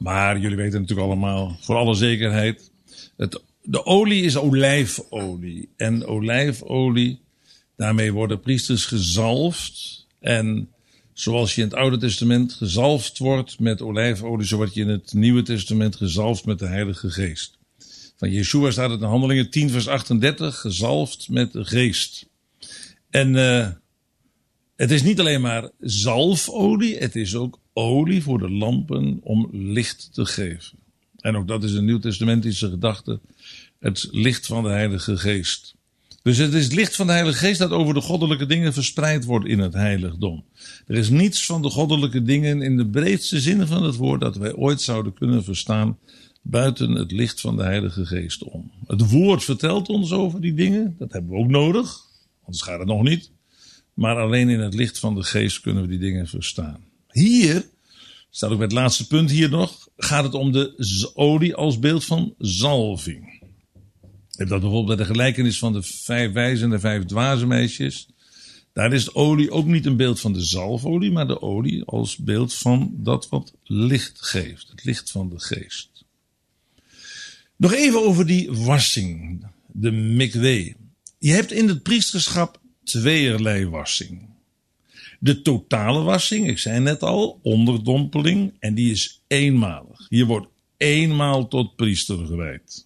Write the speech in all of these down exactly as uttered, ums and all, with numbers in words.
Maar jullie weten natuurlijk allemaal, voor alle zekerheid, het, de olie is olijfolie. En olijfolie, daarmee worden priesters gezalfd. En zoals je in het Oude Testament gezalfd wordt met olijfolie, zo word je in het Nieuwe Testament gezalfd met de Heilige Geest. Van Yeshua staat het in Handelingen tien vers achtendertig, gezalfd met de Geest. En uh, het is niet alleen maar zalfolie, het is ook olie voor de lampen om licht te geven. En ook dat is een nieuwtestamentische gedachte, het licht van de Heilige Geest. Dus het is het licht van de Heilige Geest dat over de goddelijke dingen verspreid wordt in het heiligdom. Er is niets van de goddelijke dingen in de breedste zin van het woord dat wij ooit zouden kunnen verstaan buiten het licht van de Heilige Geest om. Het woord vertelt ons over die dingen, dat hebben we ook nodig, anders gaat het nog niet. Maar alleen in het licht van de Geest kunnen we die dingen verstaan. Hier, staat ook bij het laatste punt hier nog, gaat het om de olie als beeld van zalving. Je hebt dat bijvoorbeeld bij de gelijkenis van de vijf wijze en de vijf dwaze meisjes. Daar is de olie ook niet een beeld van de zalfolie, maar de olie als beeld van dat wat licht geeft. Het licht van de Geest. Nog even over die wassing, de mikwe. Je hebt in het priesterschap tweeërlei wassing. De totale wassing, ik zei net al, onderdompeling, en die is eenmalig. Je wordt eenmaal tot priester gewijd.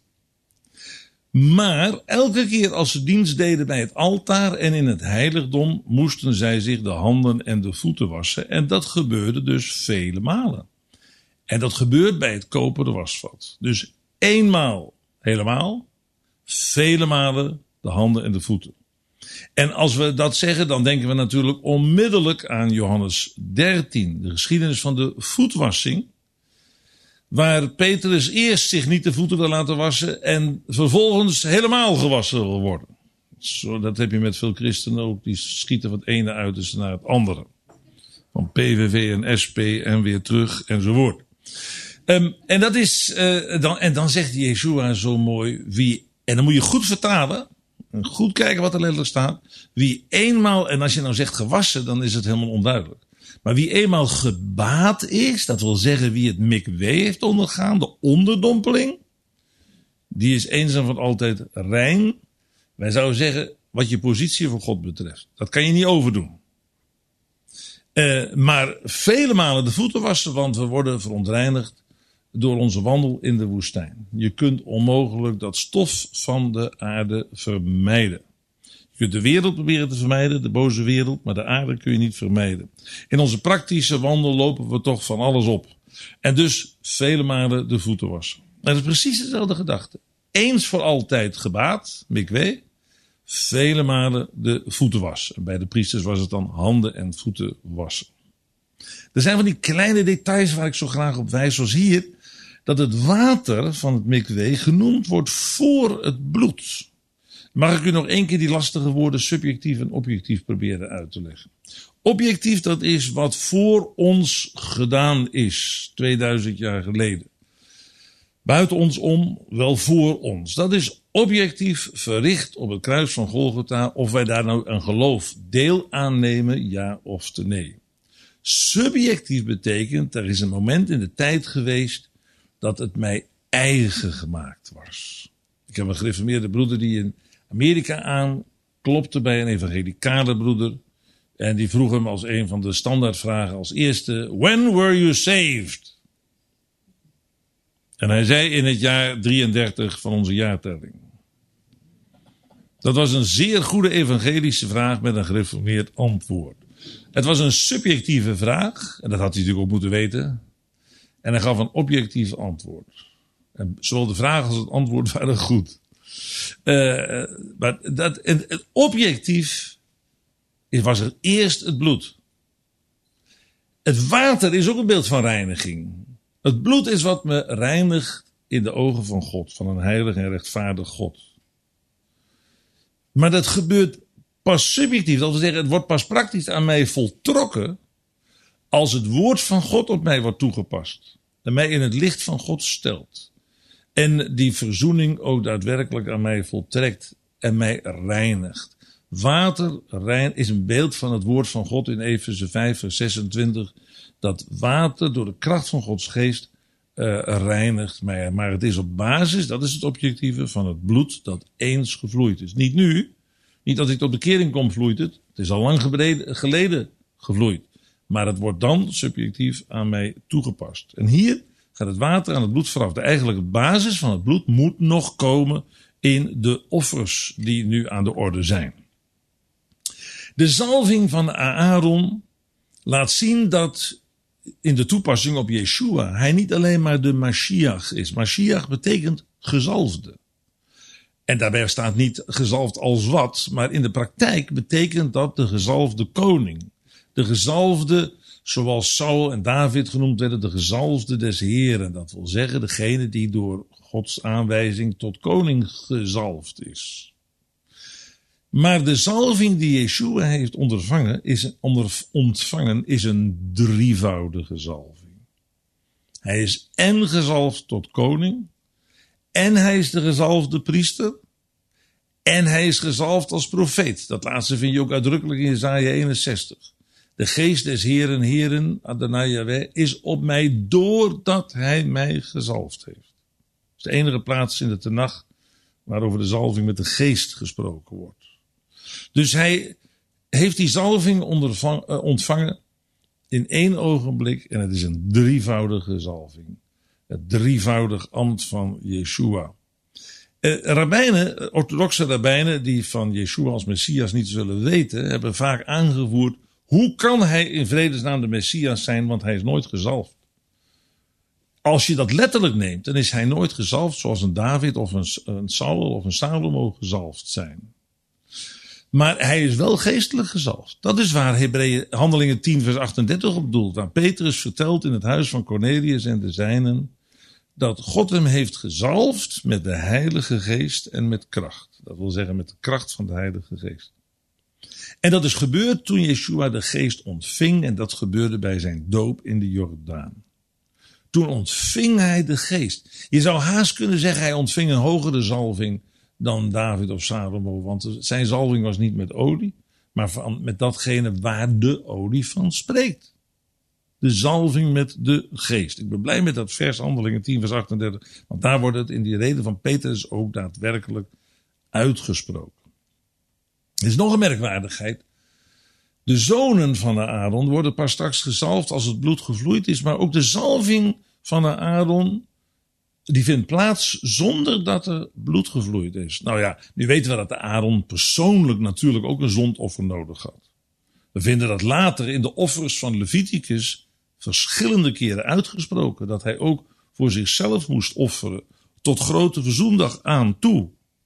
Maar elke keer als ze dienst deden bij het altaar en in het heiligdom, moesten zij zich de handen en de voeten wassen. En dat gebeurde dus vele malen. En dat gebeurt bij het koperen wasvat. Dus eenmaal helemaal, vele malen de handen en de voeten. En als we dat zeggen, dan denken we natuurlijk onmiddellijk aan Johannes dertien, de geschiedenis van de voetwassing. Waar Petrus eerst zich niet de voeten wil laten wassen en vervolgens helemaal gewassen wil worden. Zo, dat heb je met veel christenen ook, die schieten van het ene uiterste naar het andere. Van P V V en S P en weer terug enzovoort. Um, en dat is, uh, dan, en dan zegt Yeshua zo mooi, wie, en dan moet je goed vertalen, en goed kijken wat er letterlijk staat. Wie eenmaal, en als je nou zegt gewassen, dan is het helemaal onduidelijk. Maar wie eenmaal gebaat is, dat wil zeggen wie het mikwe heeft ondergaan, de onderdompeling, die is eens en voor altijd rein. Wij zouden zeggen, wat je positie voor God betreft. Dat kan je niet overdoen. Uh, maar vele malen de voeten wassen, want we worden verontreinigd door onze wandel in de woestijn. Je kunt onmogelijk dat stof van de aarde vermijden. Je kunt de wereld proberen te vermijden, de boze wereld, maar de aarde kun je niet vermijden. In onze praktische wandel lopen we toch van alles op. En dus vele malen de voeten wassen. En dat is precies dezelfde gedachte. Eens voor altijd gebaat, mikwe, vele malen de voeten wassen. En bij de priesters was het dan handen en voeten wassen. Er zijn van die kleine details waar ik zo graag op wijs, zoals hier, dat het water van het mikwe genoemd wordt voor het bloed. Mag ik u nog één keer die lastige woorden subjectief en objectief proberen uit te leggen? Objectief, dat is wat voor ons gedaan is, tweeduizend jaar geleden. Buiten ons om, wel voor ons. Dat is objectief verricht op het kruis van Golgotha, of wij daar nou een geloof deel aan nemen, ja of nee. Subjectief betekent, er is een moment in de tijd geweest dat het mij eigen gemaakt was. Ik heb een gereformeerde broeder die in Amerika aanklopte bij een evangelicale broeder. En die vroeg hem als een van de standaardvragen als eerste: When were you saved? En hij zei in het jaar drieëndertig van onze jaartelling. Dat was een zeer goede evangelische vraag met een gereformeerd antwoord. Het was een subjectieve vraag, en dat had hij natuurlijk ook moeten weten. En hij gaf een objectief antwoord. En zowel de vraag als het antwoord waren goed. Uh, maar dat, en, het objectief was er eerst het bloed. Het water is ook een beeld van reiniging. Het bloed is wat me reinigt in de ogen van God, van een heilig en rechtvaardig God. Maar dat gebeurt pas subjectief, dat wil zeggen, het wordt pas praktisch aan mij voltrokken als het woord van God op mij wordt toegepast en mij in het licht van God stelt. En die verzoening ook daadwerkelijk aan mij voltrekt en mij reinigt. Water rein is een beeld van het woord van God in Efeze vijf vers zesentwintig. Dat water door de kracht van Gods geest uh, reinigt mij. Maar het is op basis, dat is het objectieve, van het bloed dat eens gevloeid is. Niet nu, niet als ik tot bekering kom vloeit het. Het is al lang geleden, geleden gevloeid. Maar het wordt dan subjectief aan mij toegepast. En hier gaat het water aan het bloed vooraf. De eigenlijke basis van het bloed moet nog komen in de offers die nu aan de orde zijn. De zalving van Aaron laat zien dat in de toepassing op Yeshua hij niet alleen maar de Mashiach is. Mashiach betekent gezalfde. En daarbij staat niet gezalfd als wat, maar in de praktijk betekent dat de gezalfde koning. De gezalfde, zoals Saul en David genoemd werden, de gezalfde des Heren. Dat wil zeggen degene die door Gods aanwijzing tot koning gezalfd is. Maar de zalving die Yeshua heeft ondervangen is, onder, ontvangen is een drievoudige zalving. Hij is en gezalfd tot koning, en hij is de gezalfde priester, en hij is gezalfd als profeet. Dat laatste vind je ook uitdrukkelijk in Jesaja eenenzestig. De geest des Heren, Heren, Adonai Yahweh, is op mij doordat hij mij gezalfd heeft. Dat is de enige plaats in de Tenach waarover de zalving met de geest gesproken wordt. Dus hij heeft die zalving ontvangen in één ogenblik en het is een drievoudige zalving. Het drievoudig ambt van Yeshua. Eh, rabbijnen, orthodoxe rabbijnen die van Yeshua als Messias niet zullen weten, hebben vaak aangevoerd: hoe kan hij in vredesnaam de Messias zijn, want hij is nooit gezalfd. Als je dat letterlijk neemt, dan is hij nooit gezalfd zoals een David of een, een Saul of een Salomo gezalfd zijn. Maar hij is wel geestelijk gezalfd. Dat is waar Hebreeën, Handelingen tien vers achtendertig op bedoelt. Waar Petrus vertelt in het huis van Cornelius en de zijnen dat God hem heeft gezalfd met de Heilige Geest en met kracht. Dat wil zeggen met de kracht van de Heilige Geest. En dat is gebeurd toen Yeshua de Geest ontving en dat gebeurde bij zijn doop in de Jordaan. Toen ontving hij de Geest. Je zou haast kunnen zeggen hij ontving een hogere zalving dan David of Salomo, want zijn zalving was niet met olie, maar van, met datgene waar de olie van spreekt. De zalving met de Geest. Ik ben blij met dat vers Handelingen tien vers achtendertig, want daar wordt het in die reden van Petrus ook daadwerkelijk uitgesproken. Er is nog een merkwaardigheid. De zonen van Aaron worden pas straks gezalfd als het bloed gevloeid is, maar ook de zalving van Aaron, die vindt plaats zonder dat er bloed gevloeid is. Nou ja, nu weten we dat de Aaron persoonlijk natuurlijk ook een zondoffer nodig had. We vinden dat later in de offers van Leviticus verschillende keren uitgesproken, dat hij ook voor zichzelf moest offeren, tot grote verzoendag aan toe.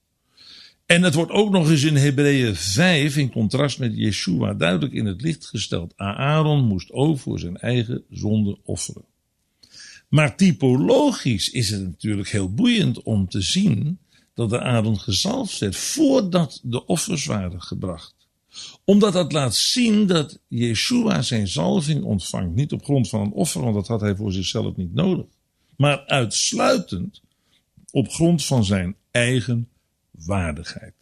En het wordt ook nog eens in Hebreeën vijf, in contrast met Yeshua, duidelijk in het licht gesteld. Aaron moest ook voor zijn eigen zonde offeren. Maar typologisch is het natuurlijk heel boeiend om te zien dat de Aaron gezalfd werd voordat de offers waren gebracht. Omdat dat laat zien dat Yeshua zijn zalving ontvangt. Niet op grond van een offer, want dat had hij voor zichzelf niet nodig. Maar uitsluitend op grond van zijn eigen waardigheid.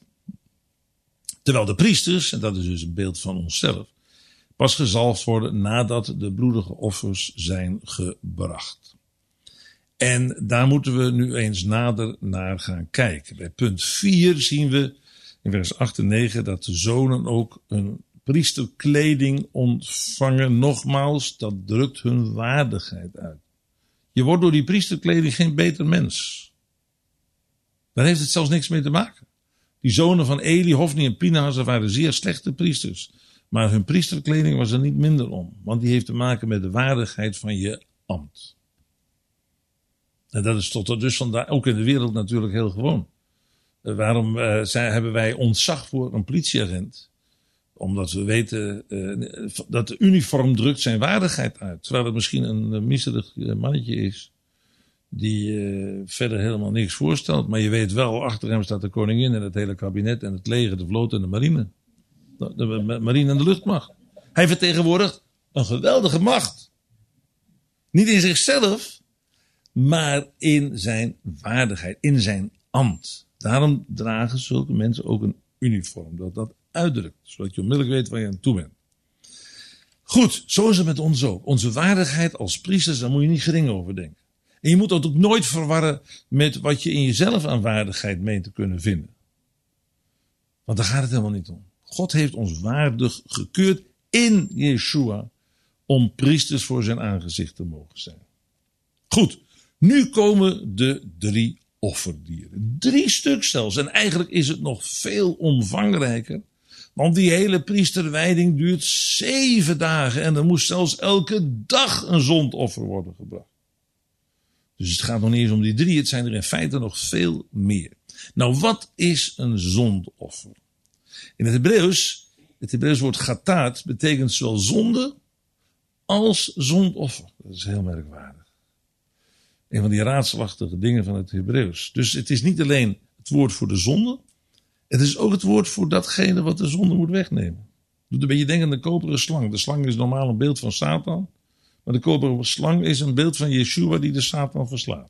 Terwijl de priesters, en dat is dus een beeld van onszelf, pas gezalfd worden nadat de bloedige offers zijn gebracht. En daar moeten we nu eens nader naar gaan kijken. Bij punt vier zien we in vers acht en negen dat de zonen ook een priesterkleding ontvangen. Nogmaals, dat drukt hun waardigheid uit. Je wordt door die priesterkleding geen beter mens. Daar heeft het zelfs niks mee te maken. Die zonen van Eli, Hofni en Pinhas waren zeer slechte priesters. Maar hun priesterkleding was er niet minder om. Want die heeft te maken met de waardigheid van je ambt. En dat is tot dus vandaag ook in de wereld natuurlijk heel gewoon. Uh, waarom uh, zijn, hebben wij ontzag voor een politieagent? Omdat we weten uh, dat de uniform drukt zijn waardigheid uit. Terwijl het misschien een uh, miserig uh, mannetje is. Die uh, verder helemaal niks voorstelt. Maar je weet wel, achter hem staat de koningin en het hele kabinet en het leger, de vloot en de marine. De, de, de marine en de luchtmacht. Hij vertegenwoordigt een geweldige macht. Niet in zichzelf, maar in zijn waardigheid, in zijn ambt. Daarom dragen zulke mensen ook een uniform, dat dat uitdrukt, zodat je onmiddellijk weet waar je aan toe bent. Goed, zo is het met ons ook. Onze waardigheid als priesters, daar moet je niet gering over denken. En je moet dat ook nooit verwarren met wat je in jezelf aan waardigheid meent te kunnen vinden. Want daar gaat het helemaal niet om. God heeft ons waardig gekeurd in Yeshua om priesters voor zijn aangezicht te mogen zijn. Goed, nu komen de drie offerdieren. Drie stuk zelfs. En eigenlijk is het nog veel omvangrijker. Want die hele priesterwijding duurt zeven dagen. En er moest zelfs elke dag een zondoffer worden gebracht. Dus het gaat nog niet eens om die drie. Het zijn er in feite nog veel meer. Nou, wat is een zondoffer? In het Hebreeuws, het Hebreeuws woord chataat betekent zowel zonde als zondoffer. Dat is heel merkwaardig. Een van die raadselachtige dingen van het Hebreeuws. Dus het is niet alleen het woord voor de zonde. Het is ook het woord voor datgene wat de zonde moet wegnemen. Doet een beetje denken aan de koperen slang. De slang is normaal een beeld van Satan. Maar de koperen slang is een beeld van Yeshua die de Satan verslaat.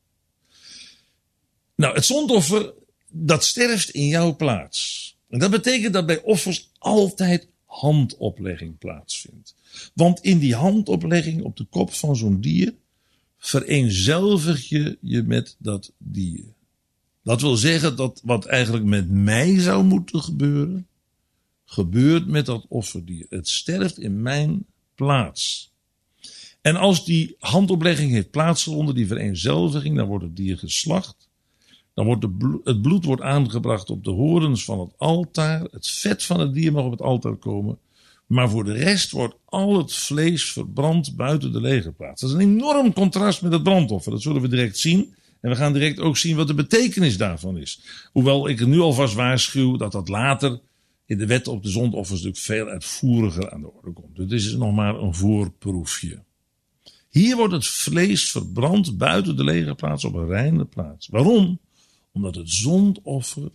Nou, het zondoffer, dat sterft in jouw plaats. En dat betekent dat bij offers altijd handoplegging plaatsvindt. Want in die handoplegging op de kop van zo'n dier vereenzelvig je je met dat dier. Dat wil zeggen dat wat eigenlijk met mij zou moeten gebeuren, gebeurt met dat offerdier. Het sterft in mijn plaats. En als die handoplegging heeft plaatsgevonden, die vereenzelviging, dan wordt het dier geslacht. Dan wordt de blo- het bloed wordt aangebracht op de horens van het altaar. Het vet van het dier mag op het altaar komen. Maar voor de rest wordt al het vlees verbrand buiten de legerplaats. Dat is een enorm contrast met het brandoffer. Dat zullen we direct zien. En we gaan direct ook zien wat de betekenis daarvan is. Hoewel ik er nu alvast waarschuw dat dat later in de wet op de zondoffers natuurlijk veel uitvoeriger aan de orde komt. Dus dit is nog maar een voorproefje. Hier wordt het vlees verbrand buiten de legerplaats op een reine plaats. Waarom? Omdat het zondoffer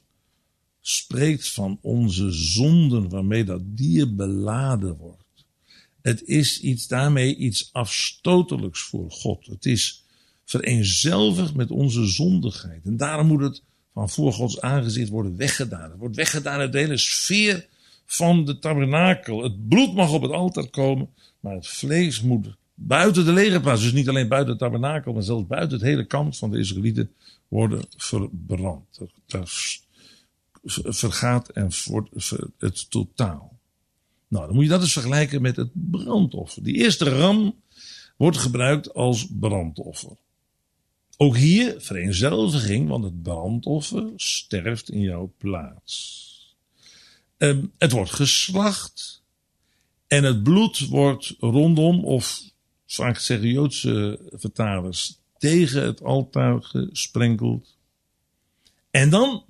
spreekt van onze zonden waarmee dat dier beladen wordt. Het is iets, daarmee iets afstotelijks voor God. Het is vereenzelvigd met onze zondigheid. En daarom moet het van voor Gods aangezicht worden weggedaan. Het wordt weggedaan uit de hele sfeer van de tabernakel. Het bloed mag op het altaar komen, maar het vlees moet buiten de legerplaats, dus niet alleen buiten het tabernakel, maar zelfs buiten het hele kamp van de Israëlieten worden verbrand. Daar vergaat en wordt het totaal. Nou, dan moet je dat eens vergelijken met het brandoffer. Die eerste ram wordt gebruikt als brandoffer. Ook hier vereenzelviging, want het brandoffer sterft in jouw plaats. Um, het wordt geslacht en het bloed wordt rondom, of vaak zeggen Joodse vertalers, tegen het altaar gesprenkeld. En dan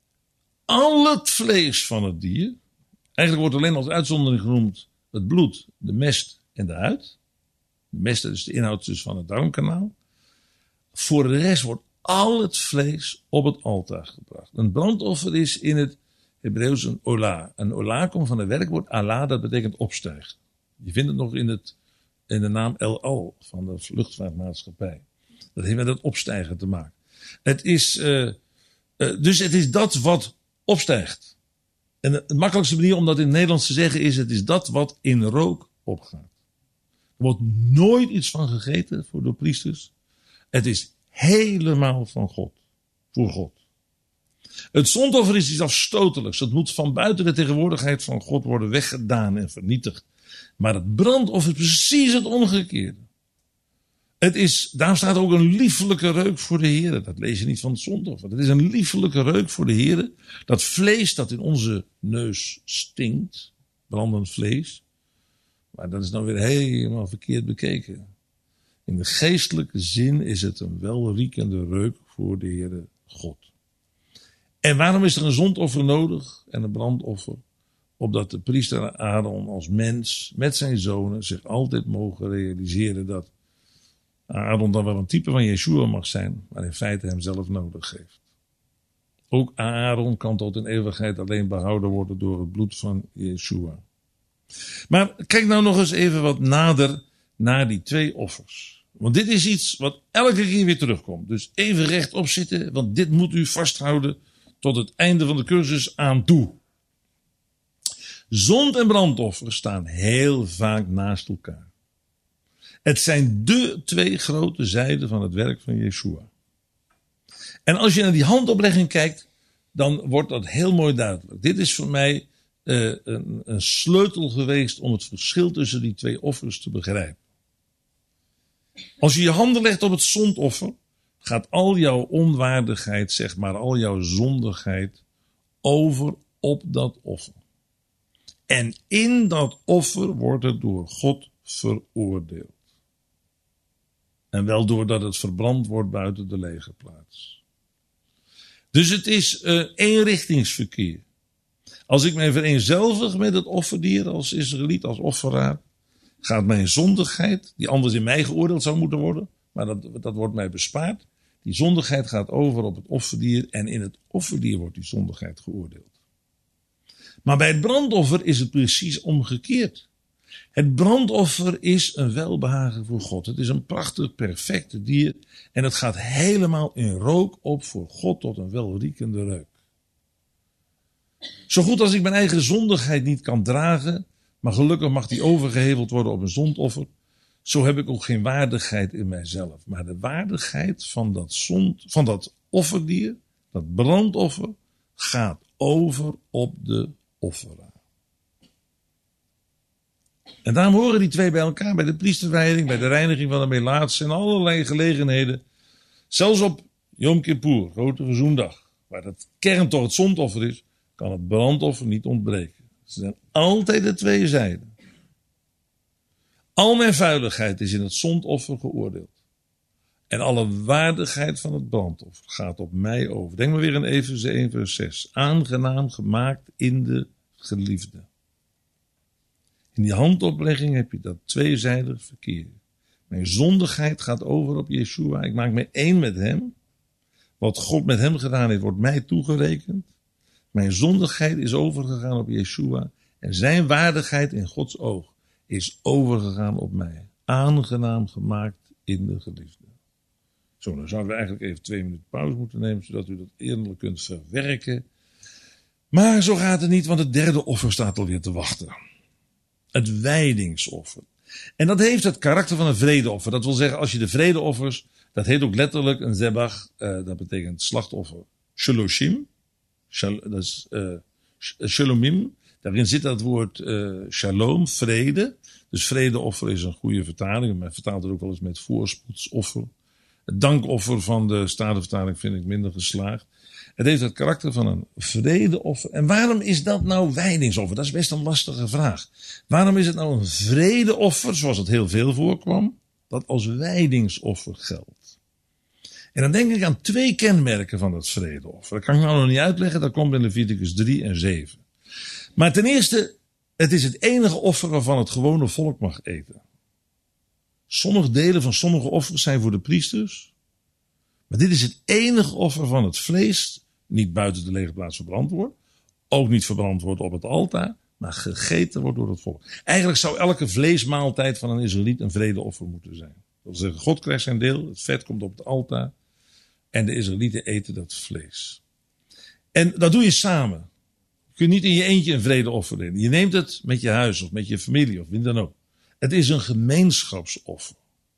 al het vlees van het dier. Eigenlijk wordt alleen als uitzondering genoemd het bloed, de mest en de huid. De mest is de inhoud dus van het darmkanaal. Voor de rest wordt al het vlees op het altaar gebracht. Een brandoffer is in het Hebreeuws een ola. Een ola komt van het werkwoord ala, dat betekent opstijgen. Je vindt het nog in, het, in de naam El Al van de luchtvaartmaatschappij. Dat heeft met het opstijgen te maken. Het is, uh, uh, dus het is dat wat opstijgt. En de makkelijkste manier om dat in het Nederlands te zeggen is, het is dat wat in rook opgaat. Er wordt nooit iets van gegeten voor de priesters. Het is helemaal van God. Voor God. Het zondoffer is iets afstotelijks. Het moet van buiten de tegenwoordigheid van God worden weggedaan en vernietigd. Maar het brandoffer is precies het omgekeerde. Het is, daar staat ook een liefelijke reuk voor de Heer. Dat lees je niet van het zondoffer. Het is een liefelijke reuk voor de Heer. Dat vlees dat in onze neus stinkt. Brandend vlees. Maar dat is nou weer helemaal verkeerd bekeken. In de geestelijke zin is het een welriekende reuk voor de Heere God. En waarom is er een zondoffer nodig en een brandoffer? Opdat de priester Aaron als mens met zijn zonen zich altijd mogen realiseren dat Aaron dan wel een type van Yeshua mag zijn, maar in feite hem zelf nodig heeft. Ook Aaron kan tot in eeuwigheid alleen behouden worden door het bloed van Yeshua. Maar kijk nou nog eens even wat nader naar die twee offers. Want dit is iets wat elke keer weer terugkomt. Dus even rechtop zitten, want dit moet u vasthouden tot het einde van de cursus aan toe. Zond en brandoffer staan heel vaak naast elkaar. Het zijn de twee grote zijden van het werk van Yeshua. En als je naar die handoplegging kijkt, dan wordt dat heel mooi duidelijk. Dit is voor mij uh, een, een sleutel geweest om het verschil tussen die twee offers te begrijpen. Als je je handen legt op het zondoffer, gaat al jouw onwaardigheid, zeg maar, al jouw zondigheid over op dat offer. En in dat offer wordt het door God veroordeeld. En wel doordat het verbrand wordt buiten de legerplaats. Dus het is uh, eenrichtingsverkeer. Als ik mij vereenzelvig met het offerdier als Israëliet, als offeraar, gaat mijn zondigheid, die anders in mij geoordeeld zou moeten worden, maar dat, dat wordt mij bespaard. Die zondigheid gaat over op het offerdier en in het offerdier wordt die zondigheid geoordeeld. Maar bij het brandoffer is het precies omgekeerd. Het brandoffer is een welbehagen voor God. Het is een prachtig, perfect dier en het gaat helemaal in rook op voor God tot een welriekende reuk. Zo goed als ik mijn eigen zondigheid niet kan dragen, maar gelukkig mag die overgeheveld worden op een zondoffer, zo heb ik ook geen waardigheid in mijzelf. Maar de waardigheid van dat, zond, van dat offerdier, dat brandoffer, gaat over op de offeraar. En daarom horen die twee bij elkaar, bij de priesterwijding, bij de reiniging van de melaatsen en allerlei gelegenheden. Zelfs op Yom Kippur, grote verzoendag, waar het kern toch het zondoffer is, kan het brandoffer niet ontbreken. Ze zijn altijd de twee zijden. Al mijn vuiligheid is in het zondoffer geoordeeld. En alle waardigheid van het brandoffer gaat op mij over. Denk maar weer in Efeze één vers zes. Aangenaam gemaakt in de geliefde. In die handoplegging heb je dat tweezijdig verkeer. Mijn zondigheid gaat over op Yeshua. Ik maak me één met hem. Wat God met hem gedaan heeft, wordt mij toegerekend. Mijn zondigheid is overgegaan op Yeshua. En zijn waardigheid in Gods oog is overgegaan op mij. Aangenaam gemaakt in de geliefde. Zo, dan zouden we eigenlijk even twee minuten pauze moeten nemen, zodat u dat eerlijk kunt verwerken. Maar zo gaat het niet, want het derde offer staat alweer te wachten. Het wijdingsoffer. En dat heeft het karakter van een vredeoffer. Dat wil zeggen, als je de vredeoffers, dat heet ook letterlijk een zebach, uh, dat betekent slachtoffer. Shaloshim, shal, dat is uh, shalomim. Daarin zit dat woord uh, shalom, vrede. Dus vredeoffer is een goede vertaling. Men vertaalt het ook wel eens met voorspoedsoffer. Het dankoffer van de Statenvertaling vind ik minder geslaagd. Het heeft het karakter van een vredeoffer. En waarom is dat nou wijdingsoffer? Dat is best een lastige vraag. Waarom is het nou een vredeoffer, zoals het heel veel voorkwam, dat als wijdingsoffer geldt? En dan denk ik aan twee kenmerken van dat vredeoffer. Dat kan ik nou nog niet uitleggen, dat komt in Leviticus drie en zeven. Maar ten eerste, het is het enige offer waarvan het gewone volk mag eten. Sommige delen van sommige offers zijn voor de priesters. Maar dit is het enige offer van het vlees, niet buiten de legerplaats verbrand wordt. Ook niet verbrand wordt op het altaar, maar gegeten wordt door het volk. Eigenlijk zou elke vleesmaaltijd van een Israëliet een vredeoffer moeten zijn. Dat wil zeggen, God krijgt zijn deel, het vet komt op het altaar. En de Israëlieten eten dat vlees. En dat doe je samen. Je kunt niet in je eentje een vredeoffer nemen. Je neemt het met je huis of met je familie of wie dan ook. Het is een gemeenschapsoffer.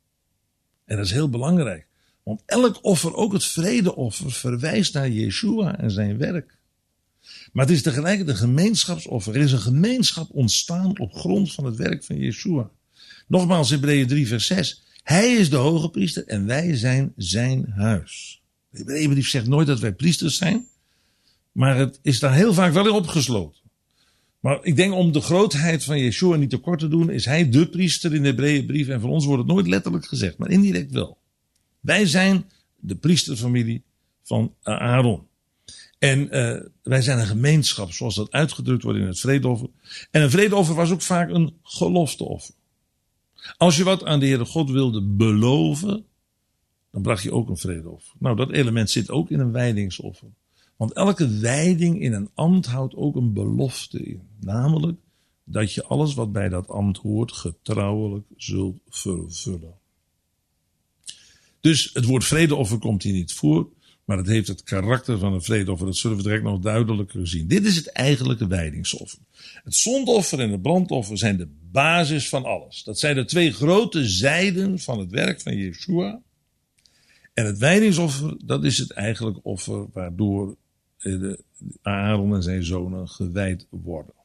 En dat is heel belangrijk. Want elk offer, ook het vredeoffer, verwijst naar Yeshua en zijn werk. Maar het is tegelijkertijd een gemeenschapsoffer. Er is een gemeenschap ontstaan op grond van het werk van Yeshua. Nogmaals Hebreeën drie vers zes. Hij is de hoge priester en wij zijn zijn huis. De Hebreeënbrief zegt nooit dat wij priesters zijn. Maar het is daar heel vaak wel in opgesloten. Maar ik denk om de grootheid van Yeshua niet tekort te doen, is hij de priester in de Hebreeënbrief. En voor ons wordt het nooit letterlijk gezegd, maar indirect wel. Wij zijn de priesterfamilie van Aaron. En uh, wij zijn een gemeenschap, zoals dat uitgedrukt wordt in het vredeoffer. En een vredeoffer was ook vaak een gelofteoffer. Als je wat aan de Heere God wilde beloven, dan bracht je ook een vredeoffer. Nou, dat element zit ook in een wijdingsoffer. Want elke wijding in een ambt houdt ook een belofte in. Namelijk dat je alles wat bij dat ambt hoort getrouwelijk zult vervullen. Dus het woord vredeoffer komt hier niet voor. Maar het heeft het karakter van een vredeoffer. Dat zullen we direct nog duidelijker zien. Dit is het eigenlijke wijdingsoffer. Het zondoffer en het brandoffer zijn de basis van alles. Dat zijn de twee grote zijden van het werk van Yeshua. En het wijdingsoffer, dat is het eigenlijk offer waardoor de Aaron en zijn zonen gewijd worden.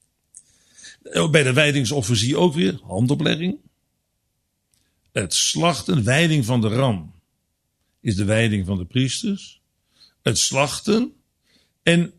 Bij de wijdingsoffer zie je ook weer handoplegging. Het slachten, wijding van de ram, is de wijding van de priesters. Het slachten. En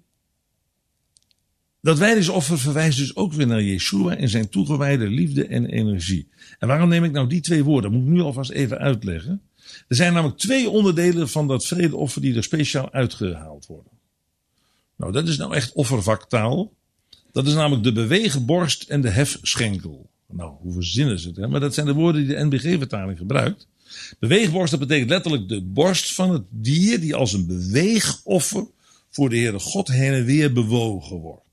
dat wijdingsoffer verwijst dus ook weer naar Yeshua en zijn toegewijde liefde en energie. En waarom neem ik nou die twee woorden? Dat moet ik nu alvast even uitleggen. Er zijn namelijk twee onderdelen van dat vredeoffer die er speciaal uitgehaald worden. Nou, dat is nou echt offervaktaal. Dat is namelijk de beweegborst en de hefschenkel. Nou, hoe verzinnen ze het, hè? Maar dat zijn de woorden die de N B G-vertaling gebruikt. Beweegborst, dat betekent letterlijk de borst van het dier die als een beweegoffer voor de Heere God heen en weer bewogen wordt.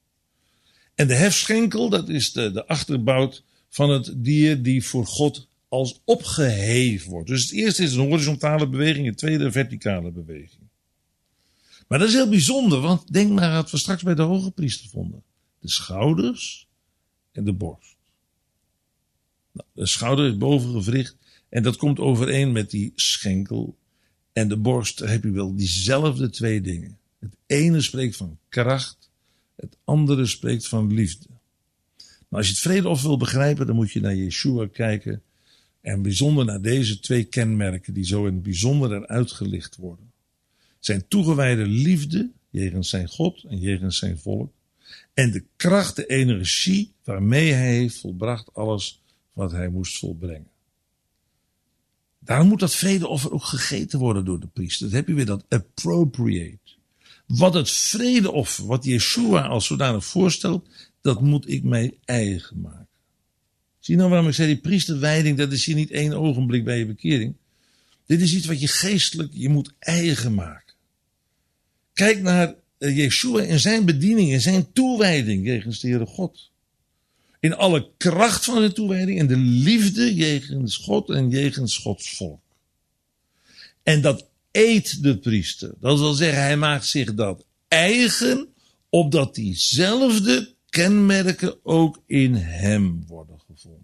En de hefschenkel, dat is de, de achterbout van het dier die voor God als opgeheven wordt. Dus het eerste is een horizontale beweging, het tweede een verticale beweging. Maar dat is heel bijzonder, want denk maar aan wat we straks bij de hoge priester vonden. De schouders en de borst. Nou, de schouder is bovengewricht en dat komt overeen met die schenkel. En de borst, daar heb je wel diezelfde twee dingen. Het ene spreekt van kracht, het andere spreekt van liefde. Nou, als je het vredeoffer wil begrijpen, dan moet je naar Yeshua kijken. En bijzonder naar deze twee kenmerken die zo in het bijzonder eruit gelicht worden. Zijn toegewijde liefde, jegens zijn God en jegens zijn volk. En de kracht, de energie waarmee hij heeft volbracht alles wat hij moest volbrengen. Daarom moet dat vredeoffer ook gegeten worden door de priester. Dan heb je weer dat appropriate. Wat het vredeoffer, wat Yeshua als zodanig voorstelt, dat moet ik mij eigen maken. Zie je nou waarom ik zei, die priesterwijding, dat is hier niet één ogenblik bij je bekering. Dit is iets wat je geestelijk, je moet eigen maken. Kijk naar Yeshua in zijn bediening, in zijn toewijding jegens de Heere God. In alle kracht van zijn toewijding en de liefde jegens God en jegens Gods volk. En dat eet de priester. Dat wil zeggen, hij maakt zich dat eigen, opdat diezelfde kenmerken ook in hem worden gevonden.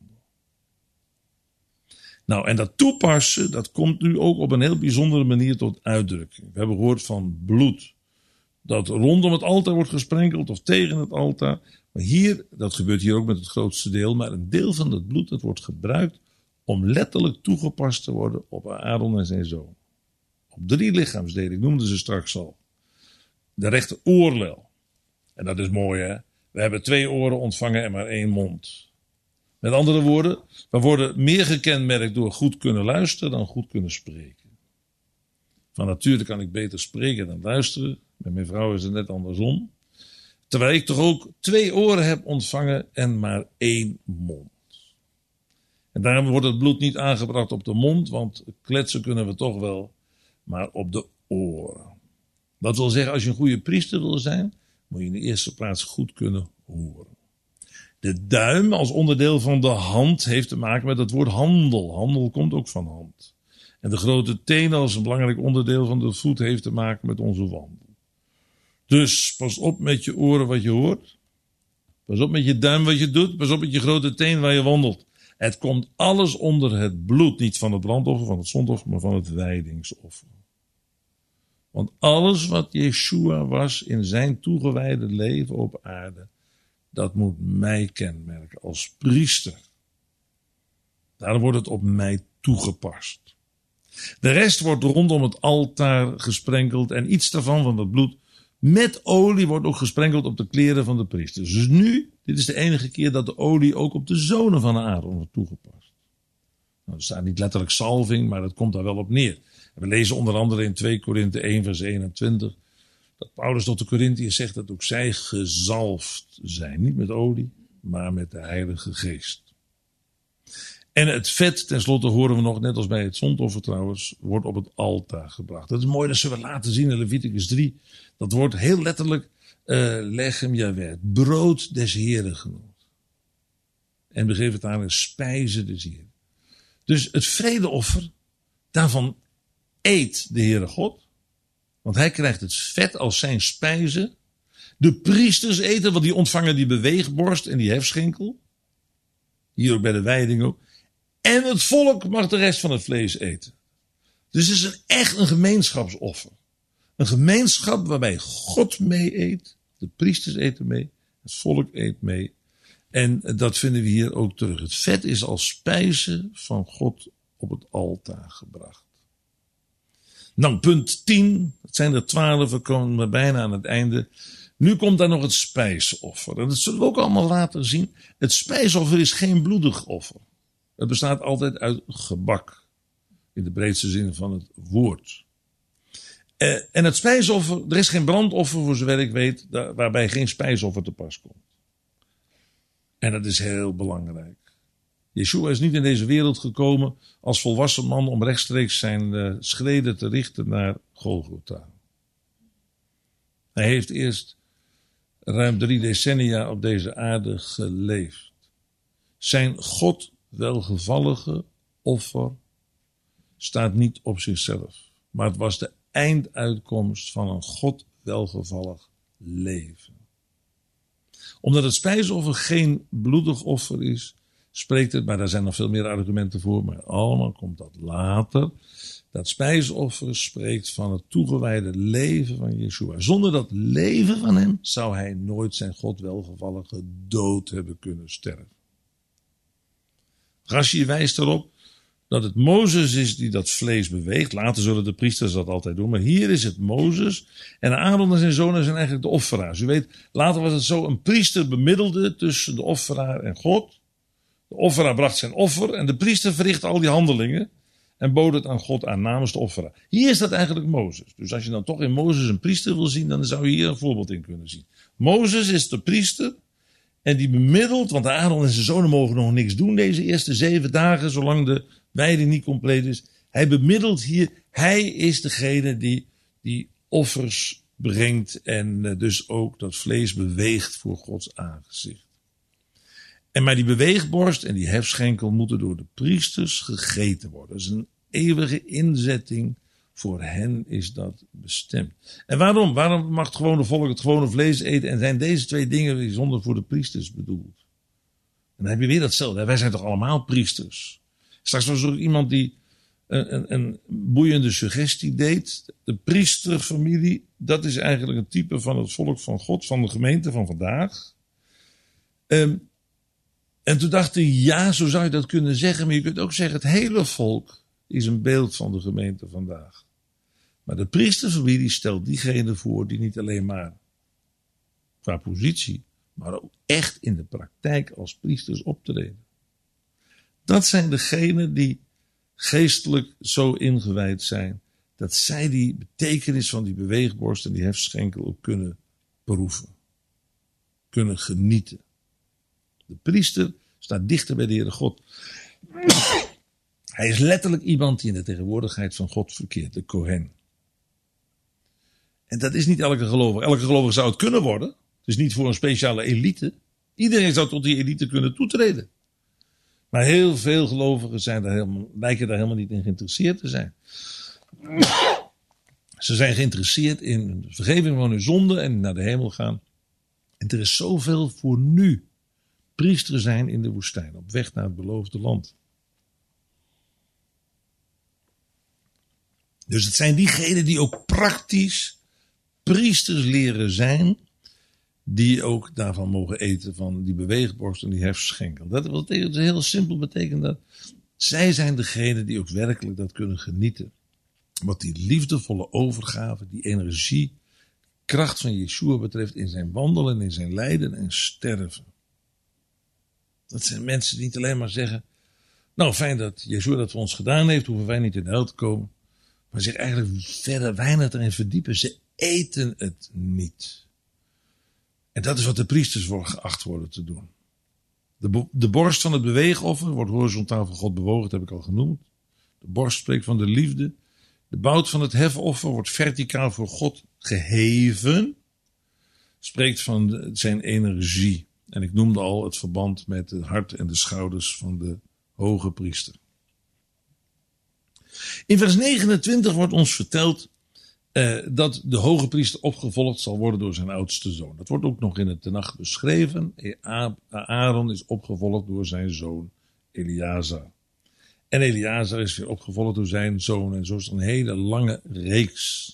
Nou, en dat toepassen, dat komt nu ook op een heel bijzondere manier tot uitdrukking. We hebben gehoord van bloed. Dat rondom het altaar wordt gesprenkeld of tegen het altaar. Maar hier, dat gebeurt hier ook met het grootste deel, maar een deel van het bloed dat wordt gebruikt om letterlijk toegepast te worden op Aaron en zijn zoon. Op drie lichaamsdelen, ik noemde ze straks al. De rechter oorlel. En dat is mooi, hè. We hebben twee oren ontvangen en maar één mond. Met andere woorden, we worden meer gekenmerkt door goed kunnen luisteren dan goed kunnen spreken. Van nature kan ik beter spreken dan luisteren. Met mijn vrouw is het net andersom. Terwijl ik toch ook twee oren heb ontvangen en maar één mond. En daarom wordt het bloed niet aangebracht op de mond, want kletsen kunnen we toch wel, maar op de oren. Dat wil zeggen, als je een goede priester wil zijn, moet je in de eerste plaats goed kunnen horen. De duim als onderdeel van de hand heeft te maken met het woord handel. Handel komt ook van hand. En de grote teen als een belangrijk onderdeel van de voet heeft te maken met onze wandel. Dus pas op met je oren wat je hoort. Pas op met je duim wat je doet. Pas op met je grote teen waar je wandelt. Het komt alles onder het bloed. Niet van het brandoffer, van het zondoffer, maar van het wijdingsoffer. Want alles wat Yeshua was in zijn toegewijde leven op aarde, dat moet mij kenmerken als priester. Daarom wordt het op mij toegepast. De rest wordt rondom het altaar gesprenkeld en iets daarvan van dat bloed met olie wordt ook gesprenkeld op de kleren van de priesters. Dus nu, dit is de enige keer dat de olie ook op de zonen van Aaron wordt toegepast. Nou, er staat niet letterlijk salving, maar dat komt daar wel op neer. En we lezen onder andere in twee Korinthe één vers eenentwintig dat Paulus tot de Korinthiërs zegt dat ook zij gezalfd zijn. Niet met olie, maar met de Heilige Geest. En het vet, tenslotte horen we nog, net als bij het zondoffer trouwens, wordt op het altaar gebracht. Dat is mooi, dat zullen we laten zien in Leviticus drie. Dat wordt heel letterlijk uh, lechem Yahweh, het brood des Heren genoemd. En begeef het aan een spijze des Heren. Dus het vredeoffer, daarvan eet de Heere God. Want hij krijgt het vet als zijn spijze. De priesters eten, want die ontvangen die beweegborst en die hefschenkel. Hier ook bij de wijding ook. En het volk mag de rest van het vlees eten. Dus het is een, echt een gemeenschapsoffer. Een gemeenschap waarbij God mee eet. De priesters eten mee. Het volk eet mee. En dat vinden we hier ook terug. Het vet is als spijze van God op het altaar gebracht. Nou, punt tien. Het zijn er twaalf, we komen bijna aan het einde. Nu komt daar nog het spijsoffer. En dat zullen we ook allemaal later zien. Het spijsoffer is geen bloedig offer. Het bestaat altijd uit gebak. In de breedste zin van het woord. Uh, en het spijsoffer, er is geen brandoffer voor zover ik weet, daar, waarbij geen spijsoffer te pas komt. En dat is heel belangrijk. Yeshua is niet in deze wereld gekomen als volwassen man om rechtstreeks zijn uh, schreden te richten naar Golgotha. Hij heeft eerst ruim drie decennia op deze aarde geleefd. Zijn God welgevallige offer staat niet op zichzelf. Maar het was de einduitkomst van een God welgevallig leven. Omdat het spijsoffer geen bloedig offer is, spreekt het, maar daar zijn nog veel meer argumenten voor, maar allemaal komt dat later. Dat spijsoffer spreekt van het toegewijde leven van Yeshua. Zonder dat leven van hem zou hij nooit zijn God welgevallige dood hebben kunnen sterven. Rashi wijst erop dat het Mozes is die dat vlees beweegt. Later zullen de priesters dat altijd doen. Maar hier is het Mozes. En Aaron en zijn zonen zijn eigenlijk de offeraars. U weet, later was het zo, een priester bemiddelde tussen de offeraar en God. De offeraar bracht zijn offer en de priester verrichtte al die handelingen. En bood het aan God aan namens de offeraar. Hier is dat eigenlijk Mozes. Dus als je dan toch in Mozes een priester wil zien, dan zou je hier een voorbeeld in kunnen zien. Mozes is de priester. En die bemiddelt, want Aaron en zijn zonen mogen nog niks doen deze eerste zeven dagen, zolang de wijding niet compleet is. Hij bemiddelt hier, hij is degene die die offers brengt en dus ook dat vlees beweegt voor Gods aangezicht. En maar die beweegborst en die hefschenkel moeten door de priesters gegeten worden. Dat is een eeuwige inzetting. Voor hen is dat bestemd. En waarom? Waarom mag het gewone volk het gewone vlees eten? En zijn deze twee dingen bijzonder voor de priesters bedoeld? En dan heb je weer datzelfde. Wij zijn toch allemaal priesters? Straks was er ook iemand die een, een, een boeiende suggestie deed. De priesterfamilie, dat is eigenlijk een type van het volk van God, van de gemeente van vandaag. Um, en toen dacht ik, ja, zo zou je dat kunnen zeggen. Maar je kunt ook zeggen, het hele volk is een beeld van de gemeente vandaag. Maar de priesterfamilie stelt diegene voor die niet alleen maar qua positie, maar ook echt in de praktijk als priesters optreden. Dat zijn degenen die geestelijk zo ingewijd zijn, dat zij die betekenis van die beweegborst en die hefschenkel ook kunnen proeven. Kunnen genieten. De priester staat dichter bij de Heere God. Hij is letterlijk iemand die in de tegenwoordigheid van God verkeert, de Kohen. En dat is niet elke gelovige. Elke gelovige zou het kunnen worden. Het is niet voor een speciale elite. Iedereen zou tot die elite kunnen toetreden. Maar heel veel gelovigen zijn daar helemaal, lijken daar helemaal niet in geïnteresseerd te zijn. Ze zijn geïnteresseerd in de vergeving van hun zonde en naar de hemel gaan. En er is zoveel voor nu. Priester zijn in de woestijn, op weg naar het beloofde land. Dus het zijn diegenen die ook praktisch priesters leren zijn, die ook daarvan mogen eten, van die beweegborst en die hefschenkel. Dat wil heel simpel betekenen dat zij zijn degenen die ook werkelijk dat kunnen genieten. Wat die liefdevolle overgave, die energie, kracht van Yeshua betreft in zijn wandelen, in zijn lijden en sterven. Dat zijn mensen die niet alleen maar zeggen, nou fijn dat Yeshua dat voor ons gedaan heeft, hoeven wij niet in de hel te komen. Maar zich eigenlijk verder weinig erin verdiepen. Ze eten het niet. En dat is wat de priesters worden geacht worden te doen. De, bo- de borst van het beweegoffer wordt horizontaal voor God bewogen, dat heb ik al genoemd. De borst spreekt van de liefde. De bout van het hefoffer wordt verticaal voor God geheven. Spreekt van de, zijn energie. En ik noemde al het verband met het hart en de schouders van de hoge priester. In vers negenentwintig wordt ons verteld uh, dat de hoge priester opgevolgd zal worden door zijn oudste zoon. Dat wordt ook nog in het Tenach beschreven. Aaron is opgevolgd door zijn zoon Eleazar. En Eleazar is weer opgevolgd door zijn zoon. En zo is er een hele lange reeks.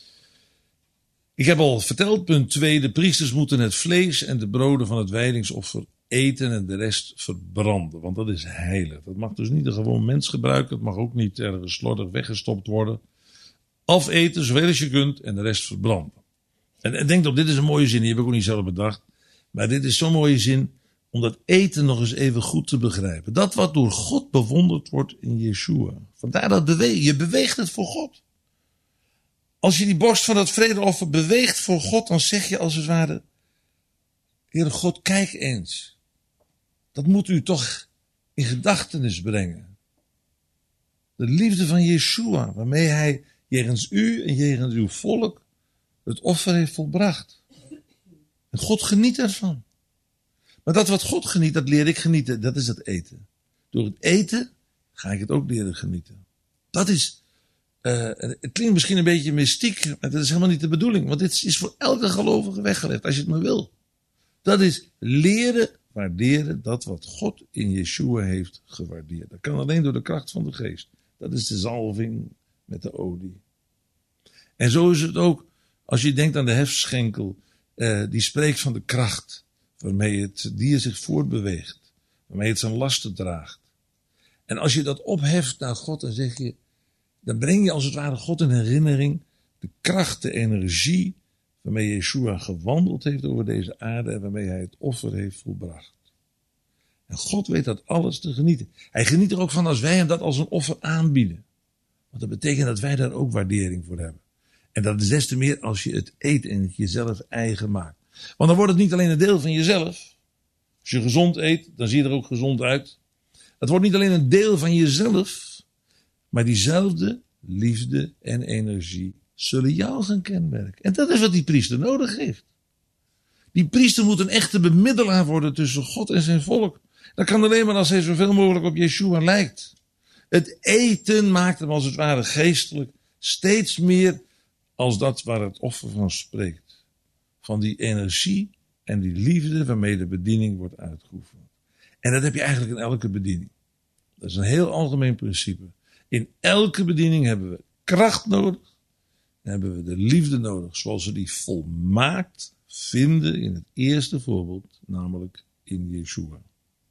Ik heb al verteld, punt twee. De priesters moeten het vlees en de broden van het wijdingsoffer eten en de rest verbranden. Want dat is heilig. Dat mag dus niet een gewoon mens gebruiken. Het mag ook niet ergens slordig weggestopt worden. Afeten zoveel als je kunt en de rest verbranden. En, en denk op, dit is een mooie zin. Die heb ik ook niet zelf bedacht. Maar dit is zo'n mooie zin om dat eten nog eens even goed te begrijpen. Dat wat door God bewonderd wordt in Yeshua. Vandaar dat bewe- je beweegt het voor God. Als je die borst van dat vredeoffer beweegt voor God, dan zeg je als het ware: Heere God, kijk eens. Dat moet u toch in gedachtenis brengen. De liefde van Yeshua, waarmee hij jegens u en jegens uw volk het offer heeft volbracht. En God geniet ervan. Maar dat wat God geniet, dat leer ik genieten. Dat is het eten. Door het eten ga ik het ook leren genieten. Dat is... Uh, het klinkt misschien een beetje mystiek, maar dat is helemaal niet de bedoeling. Want dit is voor elke gelovige weggelegd, als je het maar wil. Dat is leren waarderen dat wat God in Yeshua heeft gewaardeerd. Dat kan alleen door de kracht van de geest. Dat is de zalving met de olie. En zo is het ook als je denkt aan de hefschenkel. Uh, die spreekt van de kracht waarmee het dier zich voortbeweegt. Waarmee het zijn lasten draagt. En als je dat opheft naar God, dan zeg je... Dan breng je als het ware God in herinnering de kracht, de energie waarmee Yeshua gewandeld heeft over deze aarde en waarmee hij het offer heeft volbracht. En God weet dat alles te genieten. Hij geniet er ook van als wij hem dat als een offer aanbieden. Want dat betekent dat wij daar ook waardering voor hebben. En dat is des te meer als je het eet en het jezelf eigen maakt. Want dan wordt het niet alleen een deel van jezelf. Als je gezond eet, dan zie je er ook gezond uit. Het wordt niet alleen een deel van jezelf... Maar diezelfde liefde en energie zullen jou gaan kenmerken. En dat is wat die priester nodig heeft. Die priester moet een echte bemiddelaar worden tussen God en zijn volk. Dat kan alleen maar als hij zoveel mogelijk op Yeshua lijkt. Het eten maakt hem als het ware geestelijk steeds meer als dat waar het offer van spreekt. Van die energie en die liefde waarmee de bediening wordt uitgeoefend. En dat heb je eigenlijk in elke bediening. Dat is een heel algemeen principe. In elke bediening hebben we kracht nodig. En hebben we de liefde nodig. Zoals we die volmaakt vinden in het eerste voorbeeld. Namelijk in Yeshua.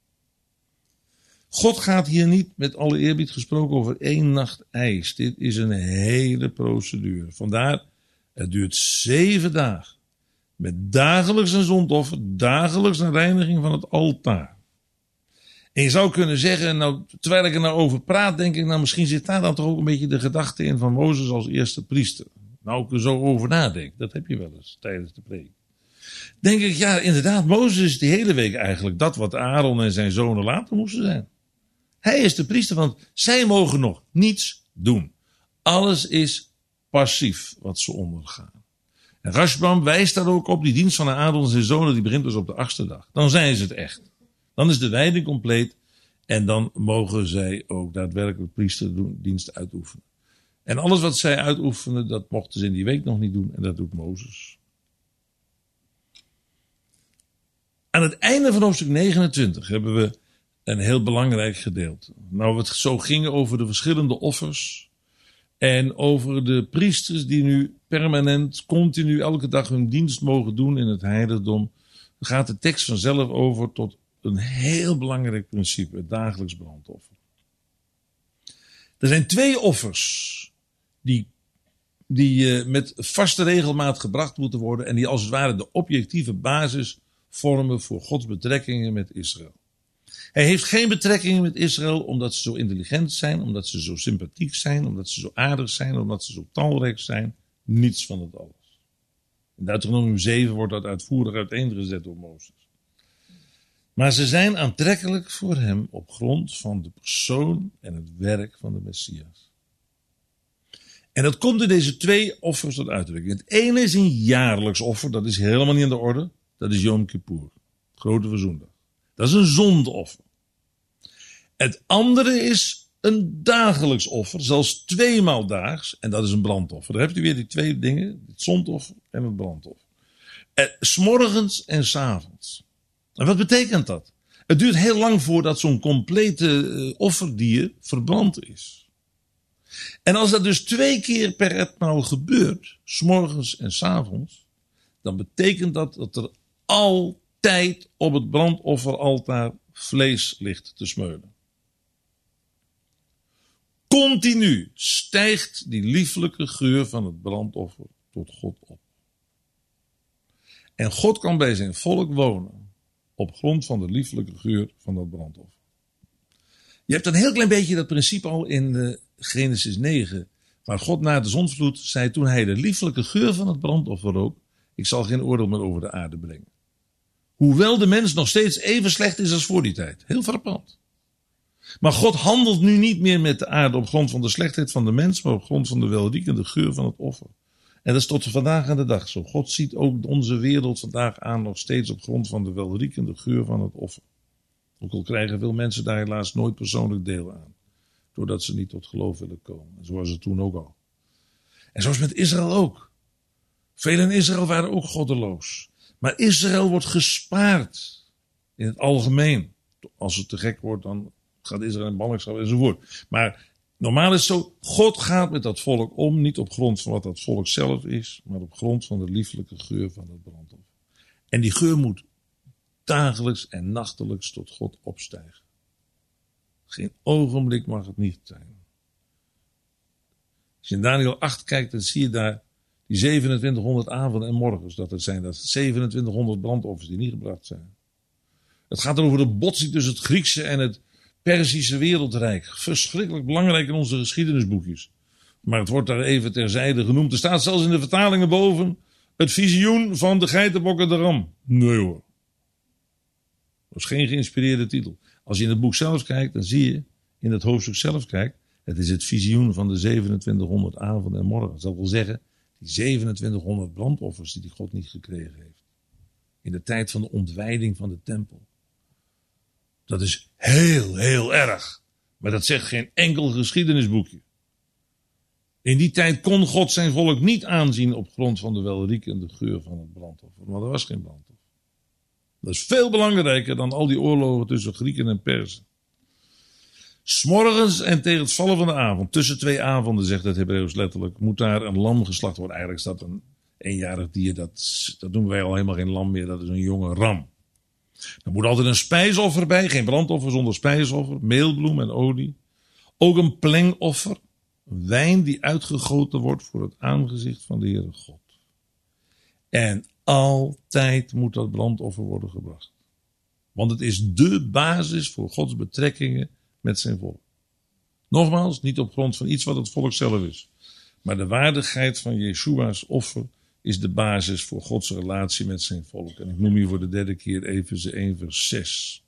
God gaat hier niet met alle eerbied gesproken over één nacht ijs. Dit is een hele procedure. Vandaar, het duurt zeven dagen. Met dagelijks een zondoffer. Dagelijks een reiniging van het altaar. En je zou kunnen zeggen, nou, terwijl ik er nou over praat, denk ik, nou, misschien zit daar dan toch ook een beetje de gedachte in van Mozes als eerste priester. Nou, ik er zo over nadenk, dat heb je wel eens tijdens de preek. Denk ik, ja, inderdaad, Mozes is die hele week eigenlijk dat wat Aaron en zijn zonen later moesten zijn. Hij is de priester, want zij mogen nog niets doen. Alles is passief wat ze ondergaan. En Rashbam wijst daar ook op, die dienst van Aaron en zijn zonen, die begint dus op de achtste dag. Dan zijn ze het echt. Dan is de wijding compleet en dan mogen zij ook daadwerkelijk priesterdienst uitoefenen. En alles wat zij uitoefenen, dat mochten ze in die week nog niet doen en dat doet Mozes. Aan het einde van hoofdstuk negenentwintig hebben we een heel belangrijk gedeelte. Nou, het zo ging over de verschillende offers en over de priesters die nu permanent, continu, elke dag hun dienst mogen doen in het heiligdom. Dan gaat de tekst vanzelf over tot een heel belangrijk principe, het dagelijks brandoffer. Er zijn twee offers die, die uh, met vaste regelmaat gebracht moeten worden en die als het ware de objectieve basis vormen voor Gods betrekkingen met Israël. Hij heeft geen betrekkingen met Israël omdat ze zo intelligent zijn, omdat ze zo sympathiek zijn, omdat ze zo aardig zijn, omdat ze zo talrijk zijn. Niets van het alles. In Deuteronomium zeven wordt dat uitvoerig uiteengezet door Mozes. Maar ze zijn aantrekkelijk voor hem op grond van de persoon en het werk van de Messias. En dat komt in deze twee offers tot uitdrukking. Het ene is een jaarlijks offer, dat is helemaal niet aan de orde. Dat is Yom Kippur, grote verzoendag. Dat is een zondeoffer. Het andere is een dagelijks offer, zelfs tweemaal daags. En dat is een brandoffer. Daar hebt u weer die twee dingen, het zondoffer en het brandoffer. Eh, 's morgens en 's avonds. En wat betekent dat? Het duurt heel lang voordat zo'n complete uh, offerdier verbrand is. En als dat dus twee keer per etmaal gebeurt, 's morgens en 's avonds, dan betekent dat dat er altijd op het brandofferaltaar vlees ligt te smeulen. Continu stijgt die lieflijke geur van het brandoffer tot God op. En God kan bij zijn volk wonen op grond van de lieflijke geur van dat brandoffer. Je hebt een heel klein beetje dat principe al in uh, Genesis negen, waar God na de zondvloed zei toen hij de lieflijke geur van het brandoffer rook, ik zal geen oordeel meer over de aarde brengen. Hoewel de mens nog steeds even slecht is als voor die tijd. Heel frappant. Maar God handelt nu niet meer met de aarde op grond van de slechtheid van de mens, maar op grond van de welriekende geur van het offer. En dat is tot vandaag aan de dag zo. God ziet ook onze wereld vandaag aan nog steeds op grond van de welriekende geur van het offer. Ook al krijgen veel mensen daar helaas nooit persoonlijk deel aan. Doordat ze niet tot geloof willen komen. En zo was het toen ook al. En zoals met Israël ook. Velen in Israël waren ook goddeloos. Maar Israël wordt gespaard. In het algemeen. Als het te gek wordt, dan gaat Israël in ballingschap enzovoort. Maar normaal is het zo, God gaat met dat volk om, niet op grond van wat dat volk zelf is, maar op grond van de lieflijke geur van het brandoffer. En die geur moet dagelijks en nachtelijks tot God opstijgen. Geen ogenblik mag het niet zijn. Als je in Daniel acht kijkt, dan zie je daar die zevenentwintighonderd avonden en morgens. Dat het zijn dat zevenentwintighonderd brandoffers die niet gebracht zijn. Het gaat over de botsing tussen het Griekse en het Perzische wereldrijk. Verschrikkelijk belangrijk in onze geschiedenisboekjes. Maar het wordt daar even terzijde genoemd. Er staat zelfs in de vertalingen boven het visioen van de geitenbok en de ram. Nee hoor. Dat is geen geïnspireerde titel. Als je in het boek zelf kijkt, dan zie je, in het hoofdstuk zelf kijkt, het is het visioen van de zevenentwintighonderd avonden en morgens. Dat wil zeggen, die zevenentwintighonderd brandoffers die die God niet gekregen heeft. In de tijd van de ontwijding van de tempel. Dat is heel, heel erg. Maar dat zegt geen enkel geschiedenisboekje. In die tijd kon God zijn volk niet aanzien op grond van de welriekende geur van het brandoffer. Maar er was geen brandoffer. Dat is veel belangrijker dan al die oorlogen tussen Grieken en Perzen. 'S Morgens en tegen het vallen van de avond, tussen twee avonden, zegt het Hebreeuws letterlijk, moet daar een lam geslacht worden. Eigenlijk is dat een eenjarig dier, dat, dat noemen wij al helemaal geen lam meer, dat is een jonge ram. Er moet altijd een spijsoffer bij, geen brandoffer zonder spijsoffer, meelbloem en olie. Ook een plengoffer, wijn die uitgegoten wordt voor het aangezicht van de Heere God. En altijd moet dat brandoffer worden gebracht. Want het is dé basis voor Gods betrekkingen met zijn volk. Nogmaals, niet op grond van iets wat het volk zelf is. Maar de waardigheid van Jeshua's offer is de basis voor Gods relatie met zijn volk. En ik noem hier voor de derde keer Efeze één vers zes.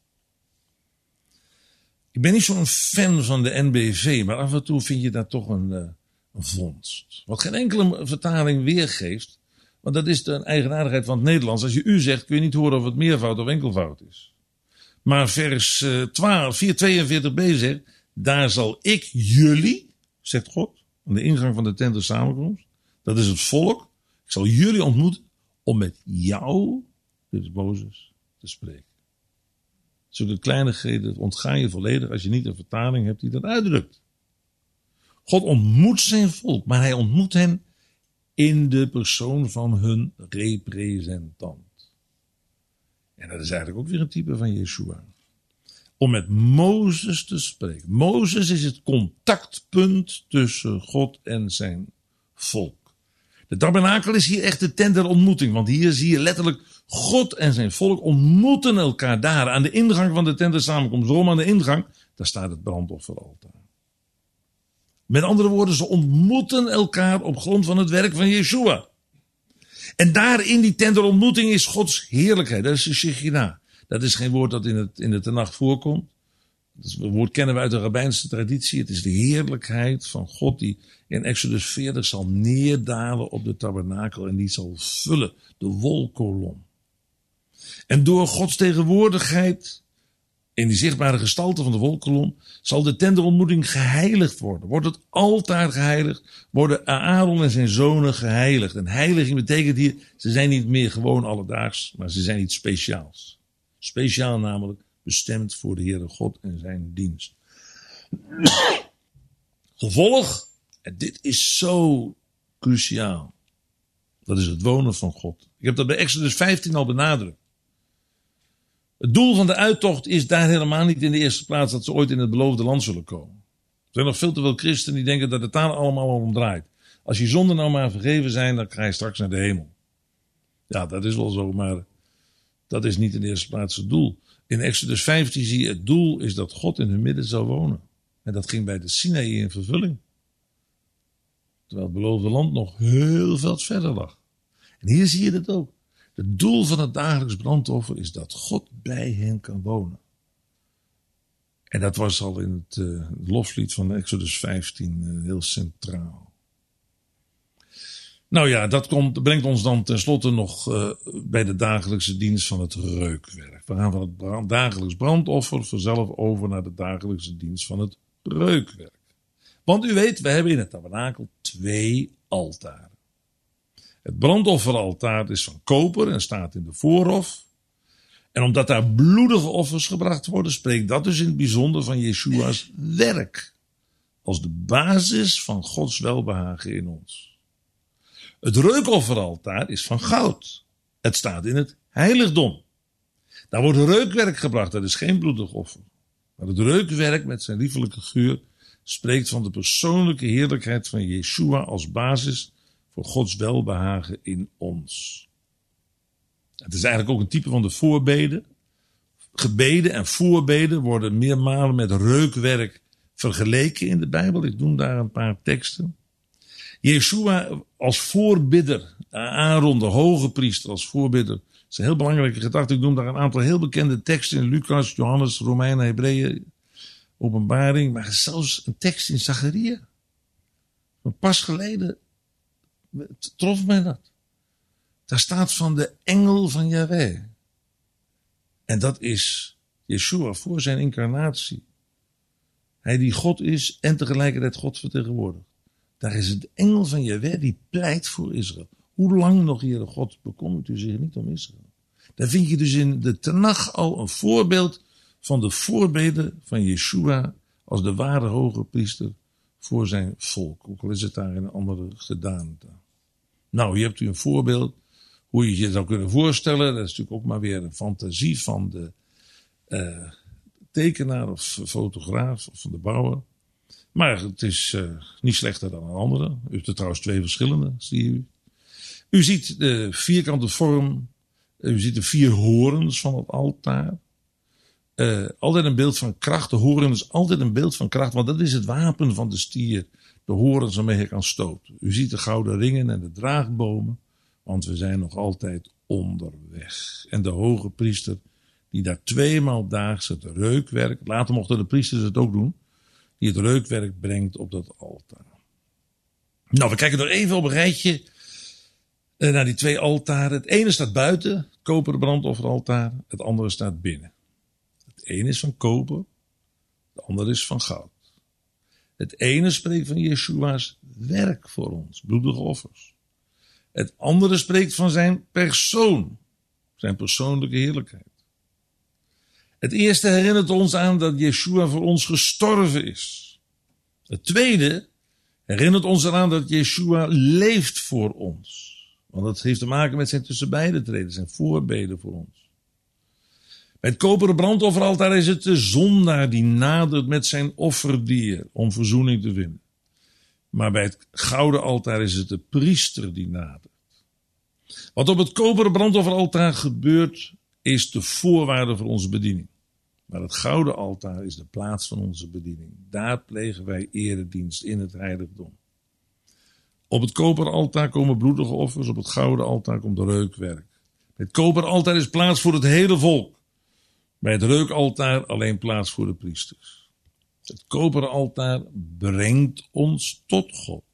Ik ben niet zo'n fan van de N B V, maar af en toe vind je daar toch een, uh, een vondst. Wat geen enkele vertaling weergeeft. Want dat is de eigenaardigheid van het Nederlands. Als je u zegt, kun je niet horen of het meervoud of enkelvoud is. Maar vers twaalf, vierhonderdtweeënveertig b zegt, daar zal ik jullie, zegt God, aan de ingang van de tent der samenkomst, dat is het volk, ik zal jullie ontmoeten om met jou, dit is Mozes, te spreken. Zulke kleinigheden ontga je volledig als je niet een vertaling hebt die dat uitdrukt. God ontmoet zijn volk, maar hij ontmoet hen in de persoon van hun representant. En dat is eigenlijk ook weer een type van Yeshua. Om met Mozes te spreken. Mozes is het contactpunt tussen God en zijn volk. De tabernakel is hier echt de tent der ontmoeting. Want hier zie je letterlijk God en zijn volk ontmoeten elkaar daar. Aan de ingang van de tent der samenkomst. Waarom aan de ingang? Daar staat het brandofferaltaar. Met andere woorden, ze ontmoeten elkaar op grond van het werk van Yeshua. En daar in die tent der ontmoeting is Gods heerlijkheid. Dat is de Shechina. Dat is geen woord dat in, het, in de Tenach voorkomt. Dat woord kennen we uit de rabbijnse traditie. Het is de heerlijkheid van God die in Exodus veertig zal neerdalen op de tabernakel. En die zal vullen, de wolkolom. En door Gods tegenwoordigheid In die zichtbare gestalte van de wolkkolom zal de tent der ontmoeting geheiligd worden. Wordt het altaar geheiligd, worden Aaron en zijn zonen geheiligd. En heiliging betekent hier, ze zijn niet meer gewoon alledaags, maar ze zijn iets speciaals. Speciaal namelijk bestemd voor de Heere God en zijn dienst. Gevolg, en dit is zo cruciaal, dat is het wonen van God. Ik heb dat bij Exodus vijftien al benadrukt. Het doel van de uittocht is daar helemaal niet in de eerste plaats dat ze ooit in het beloofde land zullen komen. Er zijn nog veel te veel christenen die denken dat het daar allemaal om draait. Als je zonden nou maar vergeven zijn, dan ga je straks naar de hemel. Ja, dat is wel zo, maar dat is niet in de eerste plaats het doel. In Exodus vijftien zie je het doel is dat God in hun midden zou wonen. En dat ging bij de Sinaï in vervulling. Terwijl het beloofde land nog heel veel verder lag. En hier zie je het ook. Het doel van het dagelijks brandoffer is dat God bij hen kan wonen. En dat was al in het uh, loflied van Exodus vijftien uh, heel centraal. Nou ja, dat komt, brengt ons dan tenslotte nog uh, bij de dagelijkse dienst van het reukwerk. We gaan van het brand, dagelijks brandoffer vanzelf over naar de dagelijkse dienst van het reukwerk. Want u weet, we hebben in het tabernakel twee altaren. Het brandofferaltaar is van koper en staat in de voorhof. En omdat daar bloedige offers gebracht worden, spreekt dat dus in het bijzonder van Jeshua's werk. Als de basis van Gods welbehagen in ons. Het reukofferaltaar is van goud. Het staat in het heiligdom. Daar wordt reukwerk gebracht, dat is geen bloedig offer. Maar het reukwerk met zijn liefelijke geur spreekt van de persoonlijke heerlijkheid van Jeshua als basis voor Gods welbehagen in ons. Het is eigenlijk ook een type van de voorbeden. Gebeden en voorbeden worden meermalen met reukwerk vergeleken in de Bijbel. Ik noem daar een paar teksten. Jeshua als voorbidder, Aaron de hoge priester als voorbidder. Dat is een heel belangrijke gedachte. Ik noem daar een aantal heel bekende teksten in Lucas, Johannes, Romeinen, Hebreeën, Openbaring. Maar zelfs een tekst in Zacharia. Pas geleden trof mij dat. Daar staat van de engel van Yahweh. En dat is Jeshua voor zijn incarnatie. Hij die God is en tegelijkertijd God vertegenwoordigt. Daar is het engel van Yahweh die pleit voor Israël. Hoe lang nog, Heere God, bekommert u zich niet om Israël? Daar vind je dus in de Tenach al een voorbeeld van de voorbeden van Jeshua als de ware hoge priester voor zijn volk. Ook al is het daar in een andere gedaante. Nou, hier hebt u een voorbeeld hoe je je zou kunnen voorstellen. Dat is natuurlijk ook maar weer een fantasie van de uh, tekenaar of fotograaf of van de bouwer. Maar het is uh, niet slechter dan een andere. U hebt er trouwens twee verschillende, zie u. U ziet de vierkante vorm. U ziet de vier horens van het altaar. Uh, altijd een beeld van kracht. De horen is altijd een beeld van kracht. Want dat is het wapen van de stier. De horens waarmee hij kan stoten. U ziet de gouden ringen en de draagbomen. Want we zijn nog altijd onderweg. En de hoge priester die daar tweemaal daags het reukwerk. Later mochten de priesters het ook doen. Die het reukwerk brengt op dat altaar. Nou, we kijken nog even op een rijtje uh, naar die twee altaren. Het ene staat buiten, het koperen brandofferaltaar. Het andere staat binnen. Het ene is van koper, de andere is van goud. Het ene spreekt van Jeshua's werk voor ons, bloedige offers. Het andere spreekt van zijn persoon, zijn persoonlijke heerlijkheid. Het eerste herinnert ons aan dat Jeshua voor ons gestorven is. Het tweede herinnert ons eraan dat Jeshua leeft voor ons. Want dat heeft te maken met zijn tussenbeide treden, zijn voorbeden voor ons. Bij het koperen brandofferaltaar is het de zondaar die nadert met zijn offerdier om verzoening te vinden. Maar bij het gouden altaar is het de priester die nadert. Wat op het koperen brandofferaltaar gebeurt, is de voorwaarde voor onze bediening. Maar het gouden altaar is de plaats van onze bediening. Daar plegen wij eredienst in het heiligdom. Op het koperen altaar komen bloedige offers, op het gouden altaar komt reukwerk. Het koperen altaar is plaats voor het hele volk. Bij het reukaltaar alleen plaats voor de priesters. Het koperen altaar brengt ons tot God.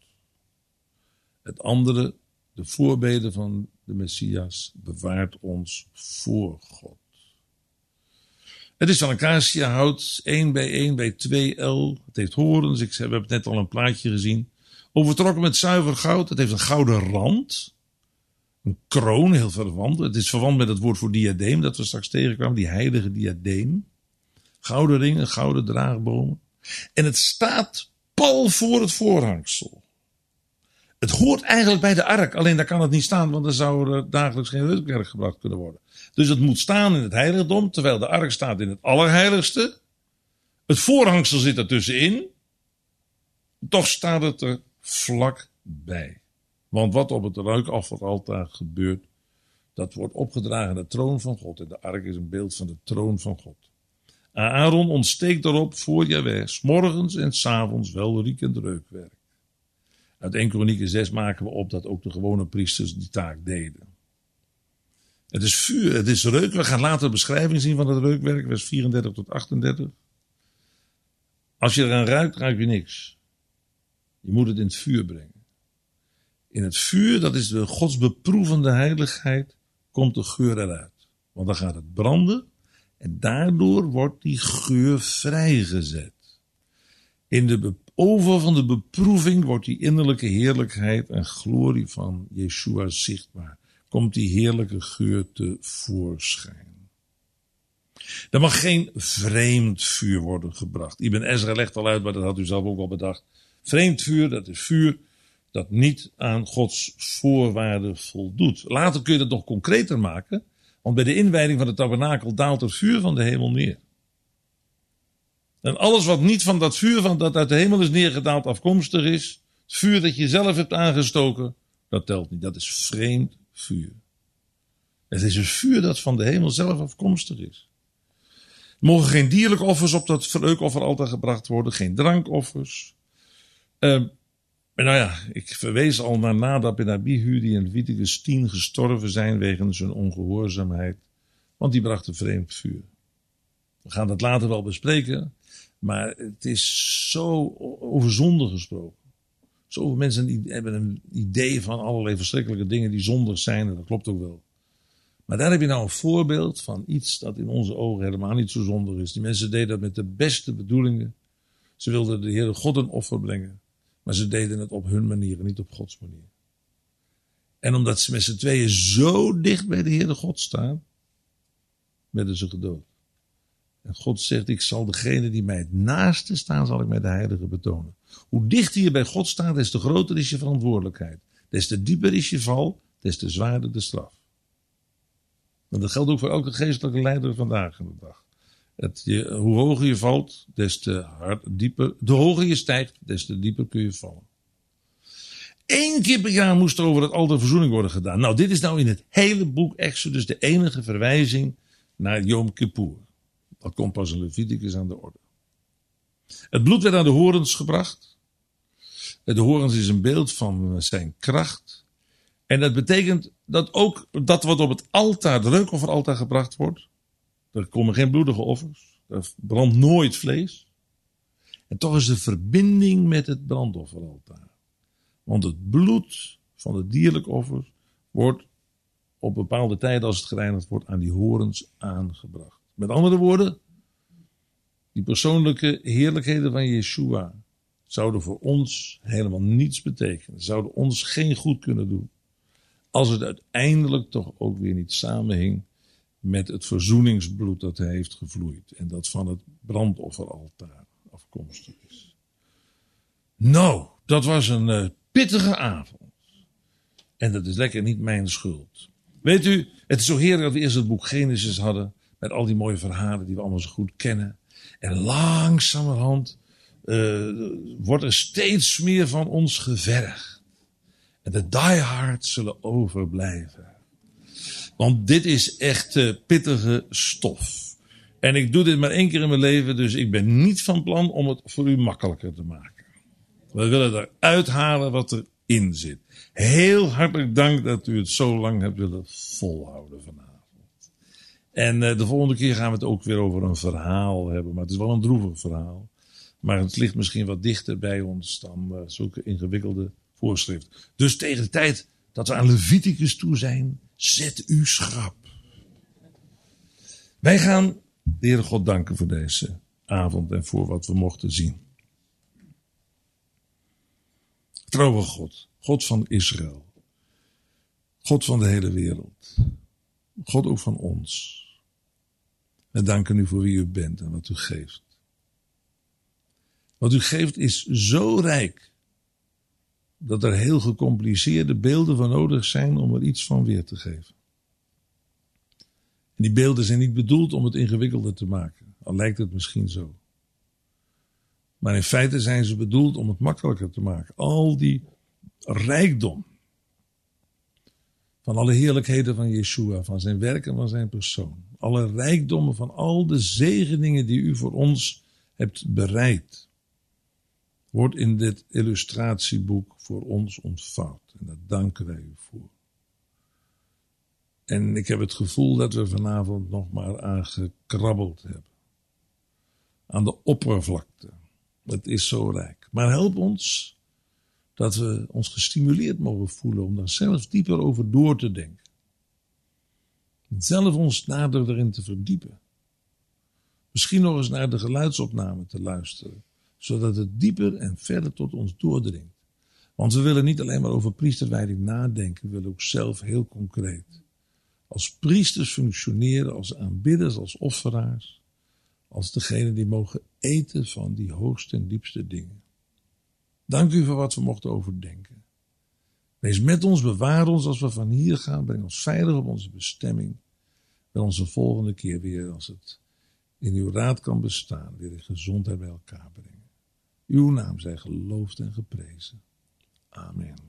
Het andere, de voorbeden van de Messias, bewaart ons voor God. Het is van acaciahout, één bij één bij twee L. Het heeft horens, ik, we hebben net al een plaatje gezien. Overtrokken met zuiver goud. Het heeft een gouden rand. Een kroon, heel verwant. Het is verwant met het woord voor diadeem dat we straks tegenkwamen. Die heilige diadeem. Gouden ringen, gouden draagbomen. En het staat pal voor het voorhangsel. Het hoort eigenlijk bij de ark. Alleen daar kan het niet staan, want er zou er dagelijks geen reukwerk gebracht kunnen worden. Dus het moet staan in het heiligdom, terwijl de ark staat in het allerheiligste. Het voorhangsel zit er tussenin. Toch staat het er vlak bij. Want wat op het reukofferaltaar gebeurt, dat wordt opgedragen aan de troon van God. En de ark is een beeld van de troon van God. Aaron ontsteekt erop voor Jahweh, 's morgens en 's avonds welriekend reukwerk. Uit Eerste Kronieken zes maken we op dat ook de gewone priesters die taak deden. Het is vuur, het is reuk. We gaan later een beschrijving zien van het reukwerk, vers vierendertig tot achtendertig. Als je eraan ruikt, ruik je niks. Je moet het in het vuur brengen. In het vuur, dat is de godsbeproevende heiligheid, komt de geur eruit. Want dan gaat het branden en daardoor wordt die geur vrijgezet. In de oven van de beproeving wordt die innerlijke heerlijkheid en glorie van Yeshua zichtbaar. Komt die heerlijke geur tevoorschijn. Er mag geen vreemd vuur worden gebracht. Ibn Ezra legt al uit, maar dat had u zelf ook al bedacht. Vreemd vuur, dat is vuur dat niet aan Gods voorwaarden voldoet. Later kun je dat nog concreter maken, want bij de inwijding van de tabernakel daalt er vuur van de hemel neer. En alles wat niet van dat vuur van dat uit de hemel is neergedaald afkomstig is, het vuur dat je zelf hebt aangestoken, dat telt niet. Dat is vreemd vuur. Het is een vuur dat van de hemel zelf afkomstig is. Er mogen geen dierlijke offers op dat reukofferaltaar gebracht worden, geen drankoffers. Uh, nou ja, ik verwees al naar Nadab en Abihu die in Leviticus tien gestorven zijn wegens hun ongehoorzaamheid, want die brachten vreemd vuur. We gaan dat later wel bespreken, maar het is zo over zonde gesproken. Zoveel mensen hebben een idee van allerlei verschrikkelijke dingen die zondig zijn, en dat klopt ook wel. Maar daar heb je nou een voorbeeld van iets dat in onze ogen helemaal niet zo zondig is. Die mensen deden dat met de beste bedoelingen. Ze wilden de Heere God een offer brengen, maar ze deden het op hun manier en niet op Gods manier. En omdat ze met z'n tweeën zo dicht bij de Heere God staan, werden ze gedood. En God zegt, ik zal degene die mij het naaste staan, zal ik mij de heilige betonen. Hoe dichter je bij God staat, des te groter is je verantwoordelijkheid. Des te dieper is je val, des te zwaarder de straf. En dat geldt ook voor elke geestelijke leider vandaag in de dag. Het, je, hoe hoger je valt, des te hard, dieper, de hoger je stijgt, des te dieper kun je vallen. Eén keer per jaar moest er over het altaar verzoening worden gedaan. Nou, dit is nou in het hele boek Exodus de enige verwijzing naar Yom Kippur. Dat komt pas in Leviticus aan de orde. Het bloed werd aan de horens gebracht. De horens is een beeld van zijn kracht. En dat betekent dat ook dat wat op het altaar, het reukofferaltaar gebracht wordt. Er komen geen bloedige offers. Er brandt nooit vlees. En toch is de verbinding met het brandofferaltaar. Want het bloed van het dierlijk offer wordt op bepaalde tijden als het gereinigd wordt aan die horens aangebracht. Met andere woorden, die persoonlijke heerlijkheden van Yeshua zouden voor ons helemaal niets betekenen. Zouden ons geen goed kunnen doen. Als het uiteindelijk toch ook weer niet samenhing met het verzoeningsbloed dat hij heeft gevloeid. En dat van het brandofferaltaar afkomstig is. Nou, dat was een uh, pittige avond. En dat is lekker niet mijn schuld. Weet u, het is zo heerlijk dat we eerst het boek Genesis hadden. Met al die mooie verhalen die we allemaal zo goed kennen. En langzamerhand uh, wordt er steeds meer van ons gevergd. En de diehards zullen overblijven. Want dit is echt uh, pittige stof. En ik doe dit maar één keer in mijn leven, dus ik ben niet van plan om het voor u makkelijker te maken. We willen eruit halen wat erin zit. Heel hartelijk dank dat u het zo lang hebt willen volhouden vanavond. En uh, de volgende keer gaan we het ook weer over een verhaal hebben. Maar het is wel een droevig verhaal. Maar het ligt misschien wat dichter bij ons dan uh, zulke ingewikkelde voorschriften. Dus tegen de tijd dat we aan Leviticus toe zijn, zet u schrap. Wij gaan De Heere God danken voor deze avond en voor wat we mochten zien. Trouwe God, God van Israël, God van de hele wereld, God ook van ons. We danken u voor wie u bent en wat u geeft. Wat u geeft is zo rijk, dat er heel gecompliceerde beelden voor nodig zijn om er iets van weer te geven. En die beelden zijn niet bedoeld om het ingewikkelder te maken, al lijkt het misschien zo. Maar in feite zijn ze bedoeld om het makkelijker te maken. Al die rijkdom van alle heerlijkheden van Yeshua, van zijn werk en van zijn persoon. Alle rijkdommen van al de zegeningen die u voor ons hebt bereid, wordt in dit illustratieboek voor ons ontvouwd. En daar danken wij u voor. En ik heb het gevoel dat we vanavond nog maar aangekrabbeld hebben. Aan de oppervlakte. Het is zo rijk. Maar help ons dat we ons gestimuleerd mogen voelen om daar zelf dieper over door te denken. Zelf ons nader erin te verdiepen. Misschien nog eens naar de geluidsopname te luisteren, zodat het dieper en verder tot ons doordringt. Want we willen niet alleen maar over priesterwijding nadenken, we willen ook zelf heel concreet als priesters functioneren, als aanbidders, als offeraars, als degene die mogen eten van die hoogste en diepste dingen. Dank u voor wat we mochten overdenken. Wees met ons, bewaar ons als we van hier gaan, breng ons veilig op onze bestemming. Wil onze volgende keer weer, als het in uw raad kan bestaan, weer in gezondheid bij elkaar brengen. Uw naam zij geloofd en geprezen. Amen.